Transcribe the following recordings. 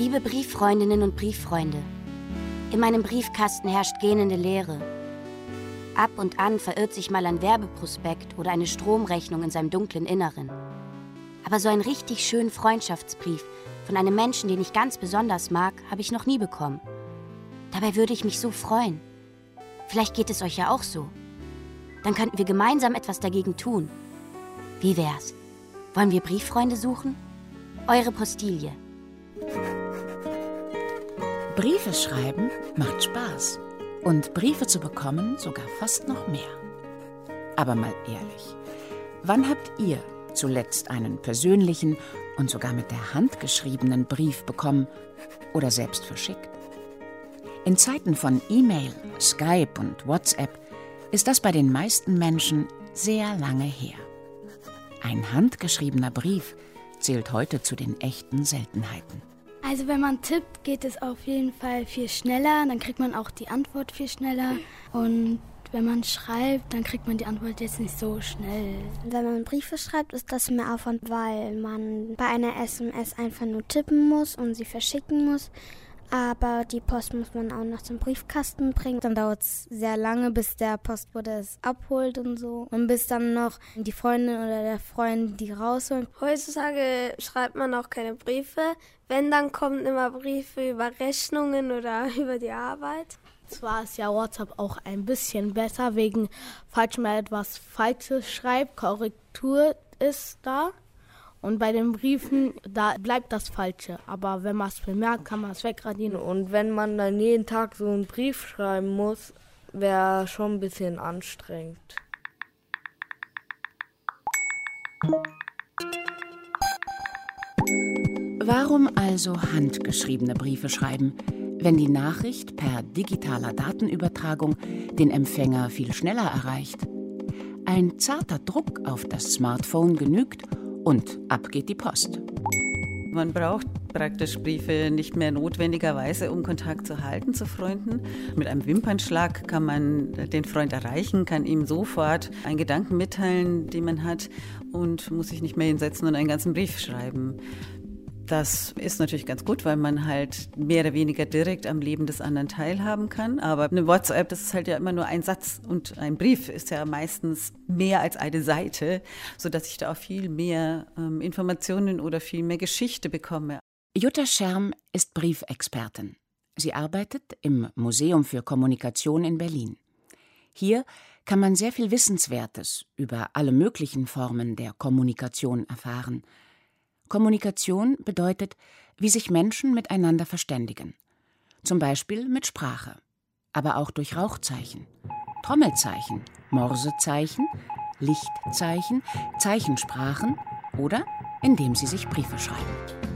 Liebe Brieffreundinnen und Brieffreunde, in meinem Briefkasten herrscht gähnende Leere. Ab und an verirrt sich mal ein Werbeprospekt oder eine Stromrechnung in seinem dunklen Inneren. Aber so einen richtig schönen Freundschaftsbrief von einem Menschen, den ich ganz besonders mag, habe ich noch nie bekommen. Dabei würde ich mich so freuen. Vielleicht geht es euch ja auch so. Dann könnten wir gemeinsam etwas dagegen tun. Wie wär's? Wollen wir Brieffreunde suchen? Eure Postilie. Briefe schreiben macht Spaß. Und Briefe zu bekommen sogar fast noch mehr. Aber mal ehrlich, wann habt ihr zuletzt einen persönlichen und sogar mit der Hand geschriebenen Brief bekommen oder selbst verschickt? In Zeiten von E-Mail, Skype und WhatsApp ist das bei den meisten Menschen sehr lange her. Ein handgeschriebener Brief zählt heute zu den echten Seltenheiten. Also wenn man tippt, geht es auf jeden Fall viel schneller, dann kriegt man auch die Antwort viel schneller. Und wenn man schreibt, dann kriegt man die Antwort jetzt nicht so schnell. Wenn man Briefe schreibt, ist das mehr Aufwand, weil man bei einer SMS einfach nur tippen muss und sie verschicken muss. Aber die Post muss man auch noch zum Briefkasten bringen. Dann dauert es sehr lange, bis der Postbote es abholt und so. Und bis dann noch die Freundin oder der Freund die rausholt. Heutzutage schreibt man auch keine Briefe. Wenn, dann kommen immer Briefe über Rechnungen oder über die Arbeit. Zwar ist ja WhatsApp auch ein bisschen besser, wegen falls man etwas Falsches schreibt, Korrektur ist da. Und bei den Briefen, da bleibt das Falsche. Aber wenn man es bemerkt, kann man es wegradieren. Und wenn man dann jeden Tag so einen Brief schreiben muss, wäre schon ein bisschen anstrengend. Warum also handgeschriebene Briefe schreiben, wenn die Nachricht per digitaler Datenübertragung den Empfänger viel schneller erreicht? Ein zarter Druck auf das Smartphone genügt und ab geht die Post. Man braucht praktisch Briefe nicht mehr notwendigerweise, um Kontakt zu halten zu Freunden. Mit einem Wimpernschlag kann man den Freund erreichen, kann ihm sofort einen Gedanken mitteilen, den man hat, und muss sich nicht mehr hinsetzen und einen ganzen Brief schreiben. Das ist natürlich ganz gut, weil man halt mehr oder weniger direkt am Leben des anderen teilhaben kann. Aber eine WhatsApp, das ist halt ja immer nur ein Satz, und ein Brief ist ja meistens mehr als eine Seite, sodass ich da auch viel mehr Informationen oder viel mehr Geschichte bekomme. Jutta Scherm ist Briefexpertin. Sie arbeitet im Museum für Kommunikation in Berlin. Hier kann man sehr viel Wissenswertes über alle möglichen Formen der Kommunikation erfahren. Kommunikation bedeutet, wie sich Menschen miteinander verständigen. Zum Beispiel mit Sprache, aber auch durch Rauchzeichen, Trommelzeichen, Morsezeichen, Lichtzeichen, Zeichensprachen oder indem sie sich Briefe schreiben.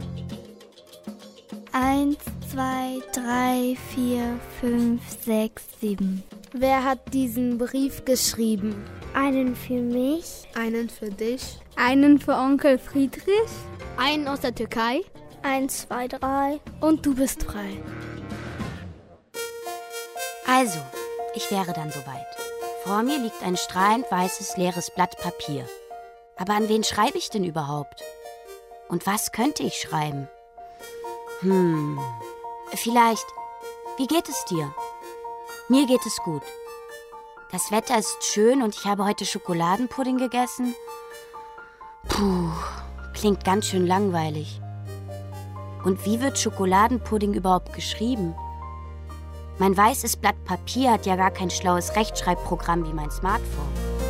1, 2, 3, 4, 5, 6, 7. Wer hat diesen Brief geschrieben? Einen für mich. Einen für dich. Einen für Onkel Friedrich. Einen aus der Türkei. 1, 2, 3. Und du bist frei. Also, ich wäre dann soweit. Vor mir liegt ein strahlend weißes, leeres Blatt Papier. Aber an wen schreibe ich denn überhaupt? Und was könnte ich schreiben? Vielleicht, wie geht es dir? Mir geht es gut. Das Wetter ist schön und ich habe heute Schokoladenpudding gegessen. Klingt ganz schön langweilig. Und wie wird Schokoladenpudding überhaupt geschrieben? Mein weißes Blatt Papier hat ja gar kein schlaues Rechtschreibprogramm wie mein Smartphone.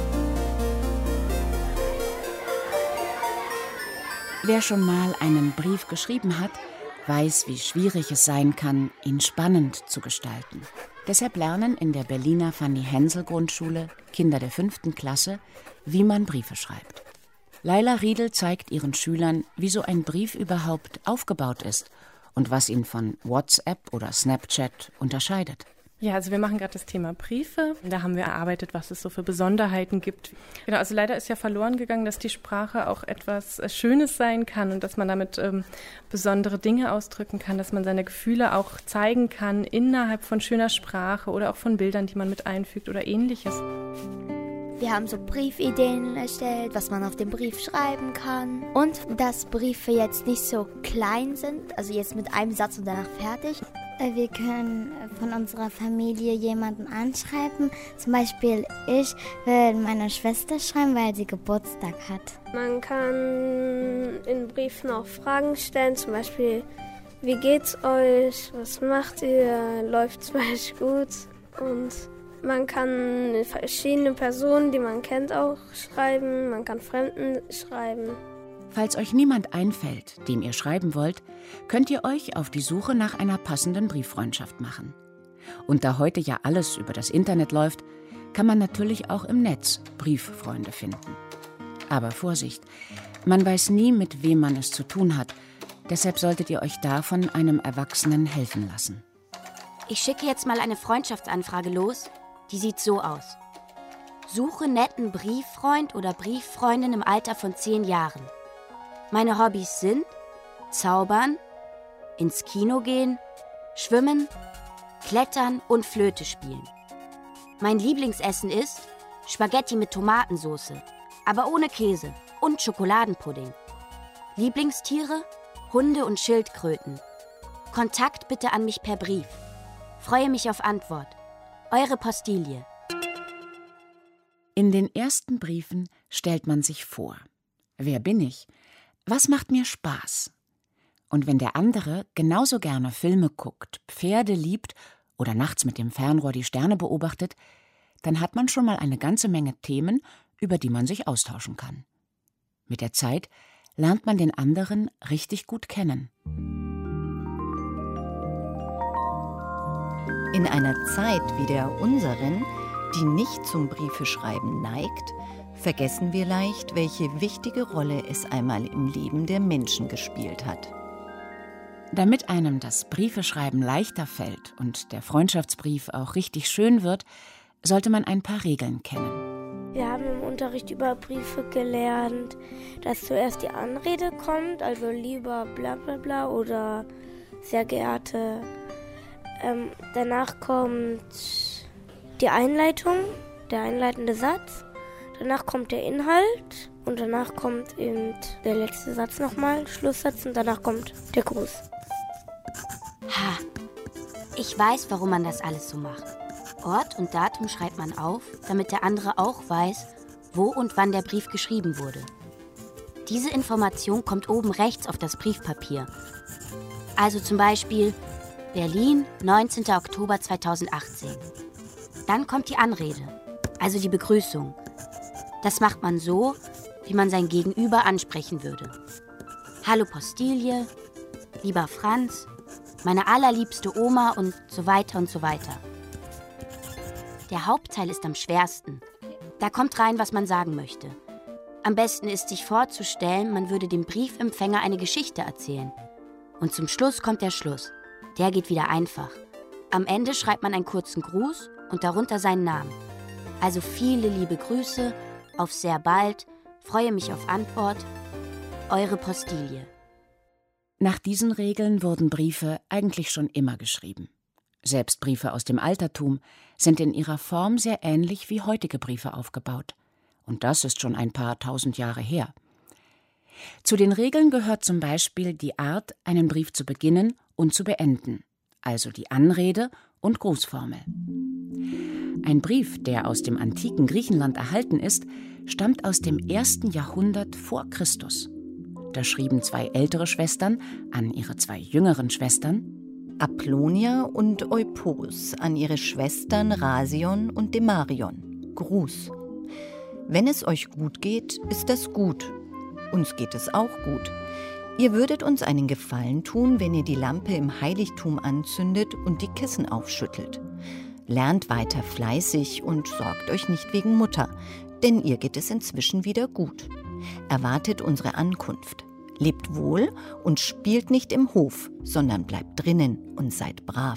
Wer schon mal einen Brief geschrieben hat, weiß, wie schwierig es sein kann, ihn spannend zu gestalten. Deshalb lernen in der Berliner Fanny-Hensel-Grundschule Kinder der 5. Klasse, wie man Briefe schreibt. Laila Riedel zeigt ihren Schülern, wie so ein Brief überhaupt aufgebaut ist und was ihn von WhatsApp oder Snapchat unterscheidet. Ja, also wir machen gerade das Thema Briefe. Da haben wir erarbeitet, was es so für Besonderheiten gibt. Genau, also leider ist ja verloren gegangen, dass die Sprache auch etwas Schönes sein kann und dass man damit besondere Dinge ausdrücken kann, dass man seine Gefühle auch zeigen kann innerhalb von schöner Sprache oder auch von Bildern, die man mit einfügt oder Ähnliches. Wir haben so Briefideen erstellt, was man auf dem Brief schreiben kann. Und dass Briefe jetzt nicht so klein sind, also jetzt mit einem Satz und danach fertig. Wir können von unserer Familie jemanden anschreiben. Zum Beispiel ich will meiner Schwester schreiben, weil sie Geburtstag hat. Man kann in Briefen auch Fragen stellen, zum Beispiel, wie geht's euch, was macht ihr, läuft's bei euch gut? Und man kann verschiedene Personen, die man kennt, auch schreiben, man kann Fremden schreiben. Falls euch niemand einfällt, dem ihr schreiben wollt, könnt ihr euch auf die Suche nach einer passenden Brieffreundschaft machen. Und da heute ja alles über das Internet läuft, kann man natürlich auch im Netz Brieffreunde finden. Aber Vorsicht, man weiß nie, mit wem man es zu tun hat. Deshalb solltet ihr euch da von einem Erwachsenen helfen lassen. Ich schicke jetzt mal eine Freundschaftsanfrage los. Die sieht so aus. Suche netten Brieffreund oder Brieffreundin im Alter von 10 Jahren. Meine Hobbys sind Zaubern, ins Kino gehen, Schwimmen, Klettern und Flöte spielen. Mein Lieblingsessen ist Spaghetti mit Tomatensauce, aber ohne Käse und Schokoladenpudding. Lieblingstiere? Hunde und Schildkröten. Kontakt bitte an mich per Brief. Freue mich auf Antwort. Eure Postilie. In den ersten Briefen stellt man sich vor. Wer bin ich? Was macht mir Spaß? Und wenn der andere genauso gerne Filme guckt, Pferde liebt oder nachts mit dem Fernrohr die Sterne beobachtet, dann hat man schon mal eine ganze Menge Themen, über die man sich austauschen kann. Mit der Zeit lernt man den anderen richtig gut kennen. In einer Zeit wie der unseren, die nicht zum Briefeschreiben neigt, vergessen wir leicht, welche wichtige Rolle es einmal im Leben der Menschen gespielt hat. Damit einem das Briefeschreiben leichter fällt und der Freundschaftsbrief auch richtig schön wird, sollte man ein paar Regeln kennen. Wir haben im Unterricht über Briefe gelernt, dass zuerst die Anrede kommt, also lieber bla bla bla oder sehr geehrte. Danach kommt die Einleitung, der einleitende Satz. Danach kommt der Inhalt und danach kommt eben der letzte Satz nochmal, Schlusssatz, und danach kommt der Gruß. Ha, ich weiß, warum man das alles so macht. Ort und Datum schreibt man auf, damit der andere auch weiß, wo und wann der Brief geschrieben wurde. Diese Information kommt oben rechts auf das Briefpapier. Also zum Beispiel Berlin, 19. Oktober 2018. Dann kommt die Anrede, also die Begrüßung. Das macht man so, wie man sein Gegenüber ansprechen würde. Hallo Postilie, lieber Franz, meine allerliebste Oma und so weiter und so weiter. Der Hauptteil ist am schwersten. Da kommt rein, was man sagen möchte. Am besten ist, sich vorzustellen, man würde dem Briefempfänger eine Geschichte erzählen. Und zum Schluss kommt der Schluss. Der geht wieder einfach. Am Ende schreibt man einen kurzen Gruß und darunter seinen Namen. Also viele liebe Grüße, auf sehr bald, freue mich auf Antwort. Eure Postilie. Nach diesen Regeln wurden Briefe eigentlich schon immer geschrieben. Selbst Briefe aus dem Altertum sind in ihrer Form sehr ähnlich wie heutige Briefe aufgebaut. Und das ist schon ein paar tausend Jahre her. Zu den Regeln gehört zum Beispiel die Art, einen Brief zu beginnen und zu beenden, also die Anrede und Grußformel. Ein Brief, der aus dem antiken Griechenland erhalten ist, stammt aus dem 1. Jahrhundert vor Christus. Da schrieben 2 ältere Schwestern an ihre 2 jüngeren Schwestern, Apollonia und Eupos an ihre Schwestern Rasion und Demarion. Gruß. Wenn es euch gut geht, ist das gut. Uns geht es auch gut. Ihr würdet uns einen Gefallen tun, wenn ihr die Lampe im Heiligtum anzündet und die Kissen aufschüttelt. Lernt weiter fleißig und sorgt euch nicht wegen Mutter, denn ihr geht es inzwischen wieder gut. Erwartet unsere Ankunft. Lebt wohl und spielt nicht im Hof, sondern bleibt drinnen und seid brav.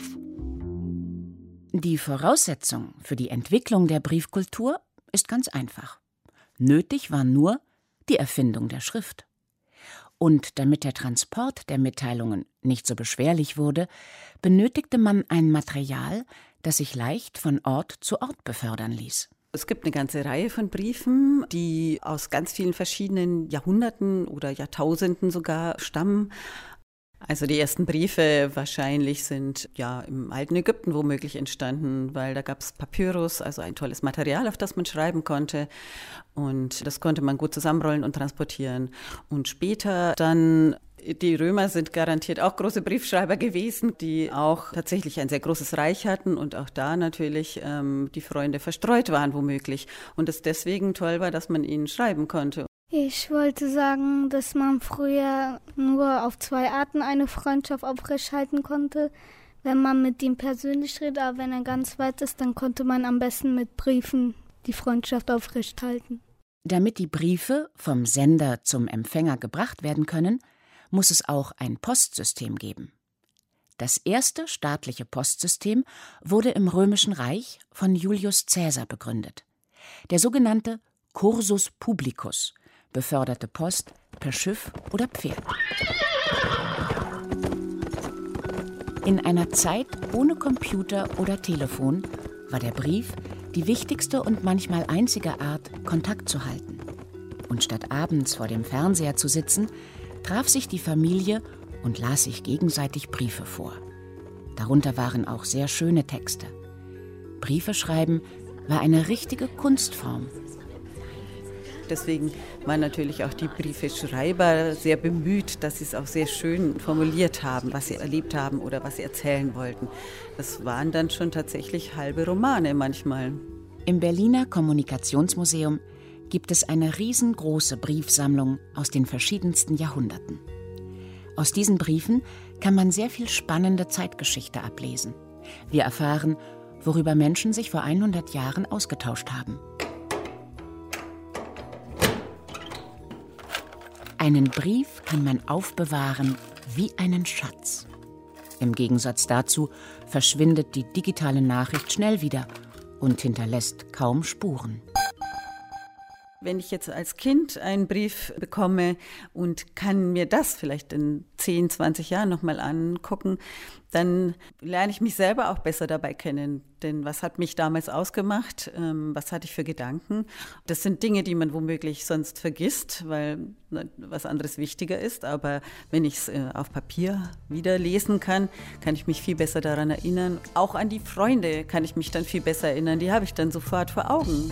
Die Voraussetzung für die Entwicklung der Briefkultur ist ganz einfach. Nötig war nur die Erfindung der Schrift. Und damit der Transport der Mitteilungen nicht so beschwerlich wurde, benötigte man ein Material, das sich leicht von Ort zu Ort befördern ließ. Es gibt eine ganze Reihe von Briefen, die aus ganz vielen verschiedenen Jahrhunderten oder Jahrtausenden sogar stammen. Also die ersten Briefe wahrscheinlich sind ja im alten Ägypten womöglich entstanden, weil da gab es Papyrus, also ein tolles Material, auf das man schreiben konnte. Und das konnte man gut zusammenrollen und transportieren. Und später dann, die Römer sind garantiert auch große Briefschreiber gewesen, die auch tatsächlich ein sehr großes Reich hatten und auch da natürlich die Freunde verstreut waren womöglich. Und es deswegen toll war, dass man ihnen schreiben konnte. Ich wollte sagen, dass man früher nur auf 2 Arten eine Freundschaft aufrechthalten konnte. Wenn man mit ihm persönlich redet, aber wenn er ganz weit ist, dann konnte man am besten mit Briefen die Freundschaft aufrechthalten. Damit die Briefe vom Sender zum Empfänger gebracht werden können, muss es auch ein Postsystem geben. Das erste staatliche Postsystem wurde im Römischen Reich von Julius Caesar begründet. Der sogenannte Cursus Publicus beförderte Post per Schiff oder Pferd. In einer Zeit ohne Computer oder Telefon war der Brief die wichtigste und manchmal einzige Art, Kontakt zu halten. Und statt abends vor dem Fernseher zu sitzen, traf sich die Familie und las sich gegenseitig Briefe vor. Darunter waren auch sehr schöne Texte. Briefe schreiben war eine richtige Kunstform. Deswegen waren natürlich auch die Briefeschreiber sehr bemüht, dass sie es auch sehr schön formuliert haben, was sie erlebt haben oder was sie erzählen wollten. Das waren dann schon tatsächlich halbe Romane manchmal. Im Berliner Kommunikationsmuseum gibt es eine riesengroße Briefsammlung aus den verschiedensten Jahrhunderten. Aus diesen Briefen kann man sehr viel spannende Zeitgeschichte ablesen. Wir erfahren, worüber Menschen sich vor 100 Jahren ausgetauscht haben. Einen Brief kann man aufbewahren wie einen Schatz. Im Gegensatz dazu verschwindet die digitale Nachricht schnell wieder und hinterlässt kaum Spuren. Wenn ich jetzt als Kind einen Brief bekomme und kann mir das vielleicht in 10, 20 Jahren nochmal angucken, dann lerne ich mich selber auch besser dabei kennen. Denn was hat mich damals ausgemacht? Was hatte ich für Gedanken? Das sind Dinge, die man womöglich sonst vergisst, weil was anderes wichtiger ist. Aber wenn ich es auf Papier wieder lesen kann ich mich viel besser daran erinnern. Auch an die Freunde kann ich mich dann viel besser erinnern. Die habe ich dann sofort vor Augen.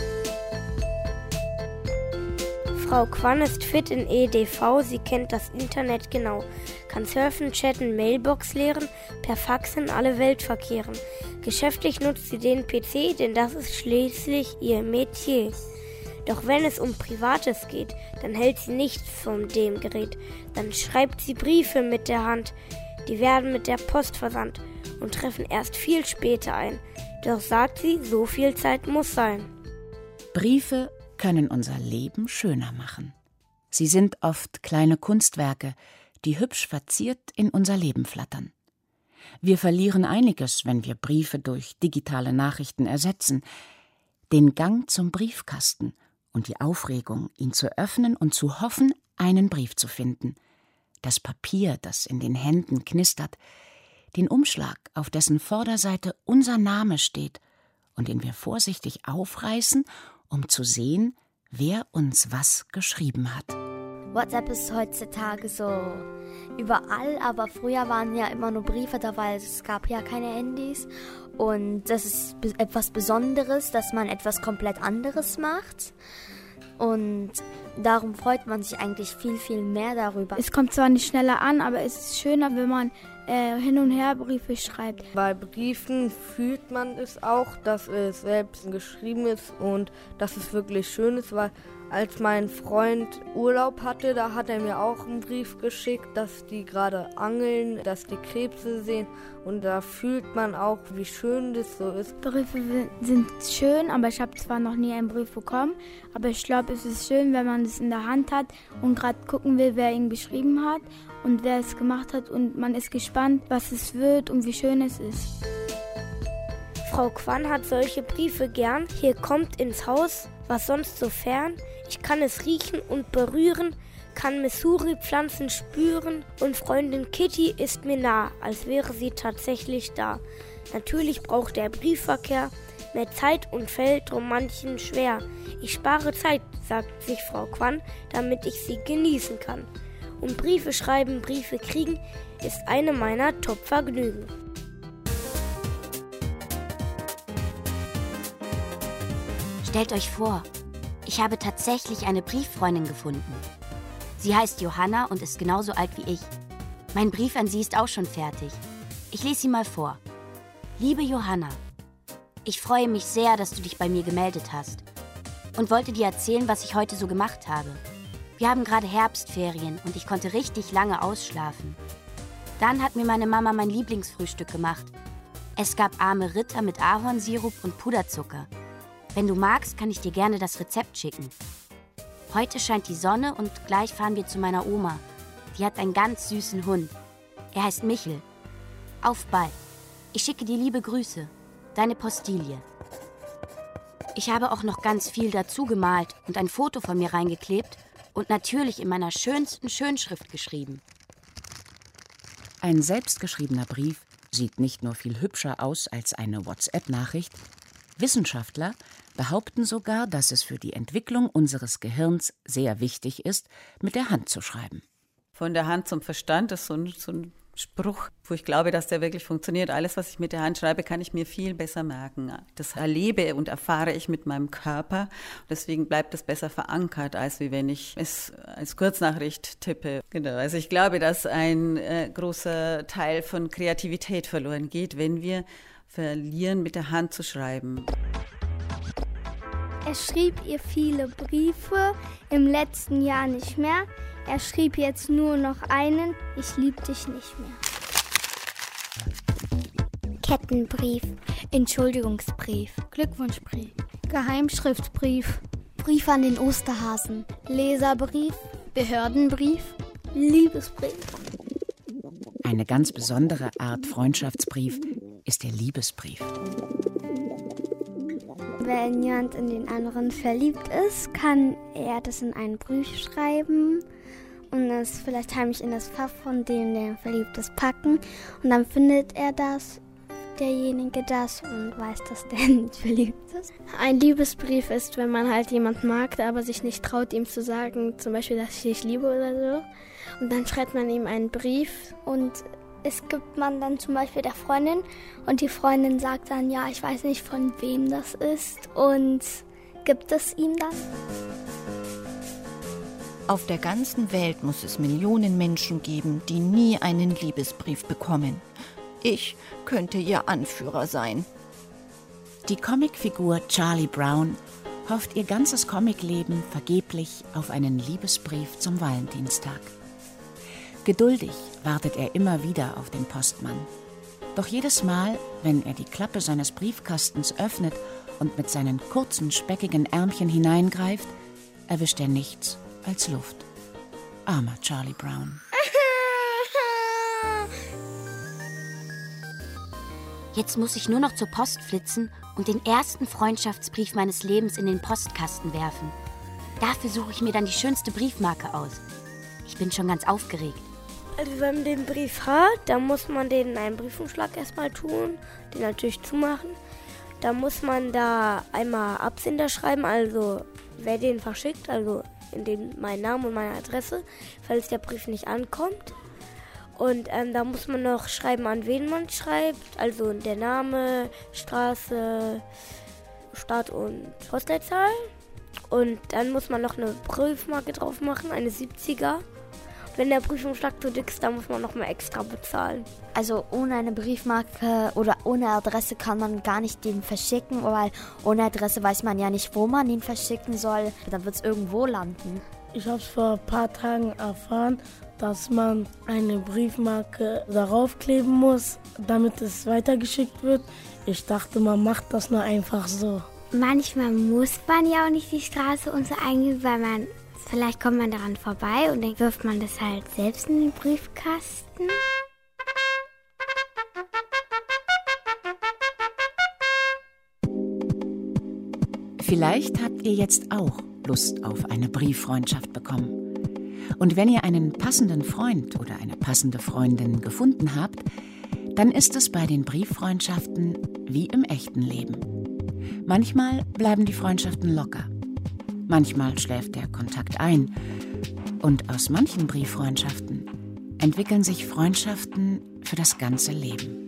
Frau Quan ist fit in EDV, sie kennt das Internet genau. Kann surfen, chatten, Mailbox leeren, per Fax in alle Welt verkehren. Geschäftlich nutzt sie den PC, denn das ist schließlich ihr Metier. Doch wenn es um Privates geht, dann hält sie nichts von dem Gerät. Dann schreibt sie Briefe mit der Hand. Die werden mit der Post versandt und treffen erst viel später ein. Doch sagt sie, so viel Zeit muss sein. Briefe können unser Leben schöner machen. Sie sind oft kleine Kunstwerke, die hübsch verziert in unser Leben flattern. Wir verlieren einiges, wenn wir Briefe durch digitale Nachrichten ersetzen. Den Gang zum Briefkasten und die Aufregung, ihn zu öffnen und zu hoffen, einen Brief zu finden. Das Papier, das in den Händen knistert, den Umschlag, auf dessen Vorderseite unser Name steht und den wir vorsichtig aufreißen, um zu sehen, wer uns was geschrieben hat. WhatsApp ist heutzutage so überall, aber früher waren ja immer nur Briefe da, weil es gab ja keine Handys. Und das ist etwas Besonderes, dass man etwas komplett anderes macht. Und darum freut man sich eigentlich viel, viel mehr darüber. Es kommt zwar nicht schneller an, aber es ist schöner, wenn man hin und her Briefe schreibt. Bei Briefen fühlt man es auch, dass es selbst geschrieben ist und dass es wirklich schön ist, weil als mein Freund Urlaub hatte, da hat er mir auch einen Brief geschickt, dass die gerade angeln, dass die Krebse sehen und da fühlt man auch, wie schön das so ist. Briefe sind schön, aber ich habe zwar noch nie einen Brief bekommen, aber ich glaube, es ist schön, wenn man es in der Hand hat und gerade gucken will, wer ihn geschrieben hat und wer es gemacht hat und man ist gespannt, was es wird und wie schön es ist. Frau Quan hat solche Briefe gern. Hier kommt ins Haus, was sonst so fern. Ich kann es riechen und berühren, kann Missouri-Pflanzen spüren und Freundin Kitty ist mir nah, als wäre sie tatsächlich da. Natürlich braucht der Briefverkehr mehr Zeit und fällt drum manchen schwer. Ich spare Zeit, sagt sich Frau Quan, damit ich sie genießen kann. Und Briefe schreiben, Briefe kriegen, ist eine meiner Top-Vergnügen. Stellt euch vor, ich habe tatsächlich eine Brieffreundin gefunden. Sie heißt Johanna und ist genauso alt wie ich. Mein Brief an sie ist auch schon fertig. Ich lese sie mal vor. Liebe Johanna, ich freue mich sehr, dass du dich bei mir gemeldet hast und wollte dir erzählen, was ich heute so gemacht habe. Wir haben gerade Herbstferien und ich konnte richtig lange ausschlafen. Dann hat mir meine Mama mein Lieblingsfrühstück gemacht. Es gab arme Ritter mit Ahornsirup und Puderzucker. Wenn du magst, kann ich dir gerne das Rezept schicken. Heute scheint die Sonne und gleich fahren wir zu meiner Oma. Die hat einen ganz süßen Hund. Er heißt Michel. Auf bald. Ich schicke dir liebe Grüße. Deine Postilie. Ich habe auch noch ganz viel dazu gemalt und ein Foto von mir reingeklebt und natürlich in meiner schönsten Schönschrift geschrieben. Ein selbstgeschriebener Brief sieht nicht nur viel hübscher aus als eine WhatsApp-Nachricht. Wissenschaftler behaupten sogar, dass es für die Entwicklung unseres Gehirns sehr wichtig ist, mit der Hand zu schreiben. Von der Hand zum Verstand ist so ein Spruch, wo ich glaube, dass der wirklich funktioniert. Alles, was ich mit der Hand schreibe, kann ich mir viel besser merken. Das erlebe und erfahre ich mit meinem Körper. Deswegen bleibt es besser verankert, als wie wenn ich es als Kurznachricht tippe. Genau. Also ich glaube, dass ein großer Teil von Kreativität verloren geht, wenn wir verlieren, mit der Hand zu schreiben. Er schrieb ihr viele Briefe, im letzten Jahr nicht mehr. Er schrieb jetzt nur noch einen, ich lieb dich nicht mehr. Kettenbrief, Entschuldigungsbrief, Glückwunschbrief, Geheimschriftbrief, Brief an den Osterhasen, Leserbrief, Behördenbrief, Liebesbrief. Eine ganz besondere Art Freundschaftsbrief ist der Liebesbrief. Wenn jemand in den anderen verliebt ist, kann er das in einen Brief schreiben und es vielleicht heimlich in das Fach von dem, der verliebt ist, packen. Und dann findet er das, derjenige das, und weiß, dass der nicht verliebt ist. Ein Liebesbrief ist, wenn man halt jemanden mag, aber sich nicht traut, ihm zu sagen, zum Beispiel, dass ich dich liebe oder so. Und dann schreibt man ihm einen Brief und es gibt man dann zum Beispiel der Freundin und die Freundin sagt dann, ja, ich weiß nicht, von wem das ist und gibt es ihm das. Auf der ganzen Welt muss es Millionen Menschen geben, die nie einen Liebesbrief bekommen. Ich könnte ihr Anführer sein. Die Comicfigur Charlie Brown hofft ihr ganzes Comicleben vergeblich auf einen Liebesbrief zum Valentinstag. Geduldig wartet er immer wieder auf den Postmann. Doch jedes Mal, wenn er die Klappe seines Briefkastens öffnet und mit seinen kurzen, speckigen Ärmchen hineingreift, erwischt er nichts als Luft. Armer Charlie Brown. Jetzt muss ich nur noch zur Post flitzen und den ersten Freundschaftsbrief meines Lebens in den Postkasten werfen. Dafür suche ich mir dann die schönste Briefmarke aus. Ich bin schon ganz aufgeregt. Also wenn man den Brief hat, dann muss man den in einen Briefumschlag erstmal tun, den natürlich zumachen. Dann muss man da einmal Absender schreiben, also wer den verschickt, also in dem meinen Namen und meine Adresse, falls der Brief nicht ankommt. Und da muss man noch schreiben, an wen man schreibt, also der Name, Straße, Stadt und Postleitzahl. Und dann muss man noch eine Briefmarke drauf machen, eine 70er. Wenn der Briefumschlag zu dick ist, dann muss man noch mal extra bezahlen. Also ohne eine Briefmarke oder ohne Adresse kann man gar nicht den verschicken, weil ohne Adresse weiß man ja nicht, wo man ihn verschicken soll. Dann wird es irgendwo landen. Ich habe es vor ein paar Tagen erfahren, dass man eine Briefmarke darauf kleben muss, damit es weitergeschickt wird. Ich dachte, man macht das nur einfach so. Manchmal muss man ja auch nicht die Straße und so eingeben, weil vielleicht kommt man daran vorbei und dann wirft man das halt selbst in den Briefkasten. Vielleicht habt ihr jetzt auch Lust auf eine Brieffreundschaft bekommen. Und wenn ihr einen passenden Freund oder eine passende Freundin gefunden habt, dann ist es bei den Brieffreundschaften wie im echten Leben. Manchmal bleiben die Freundschaften locker. Manchmal schläft der Kontakt ein. Und aus manchen Brieffreundschaften entwickeln sich Freundschaften für das ganze Leben.